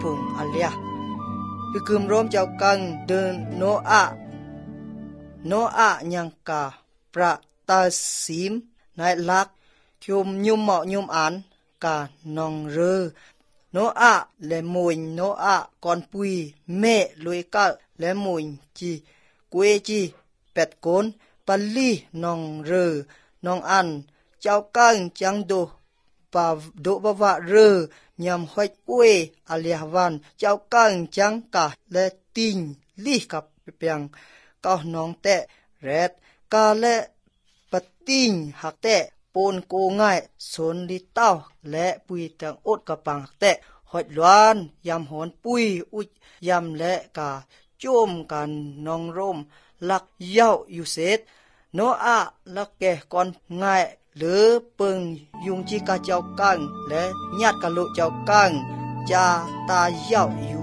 พุงอันเลียคือกึมรมเจ้ากังเดินโนอายังกาประตาสีมนายลักยุมยุมเหมาะยุมอันกานองเรอโนอาและมวยโนอาก่อนปุยเมลุยกะและมวยจีกวยจีเป็ดโกนปัลลีนองเรอนองอันเจ้ากังจังโดปาโดบวะเรอยำห้อยอวยอาเลียวันเจ้ากังจังกะและติงลีกับเปียงก็น้องแตะแรดกาและปติงหักแตะปนโกง่ายสนลิเต้าและปุยตังอดกะปังหักแตะหอยล้วนยำหอนปุยอุยยำและกาโจมกันนองร่มลักเย้าอยู่เสร็จโนอาลักแก่ก่อนง่ายหรือเปิงยุงจีกาเจ้ากังและญาติกะลุเจ้ากังจาตาเย้าอยู่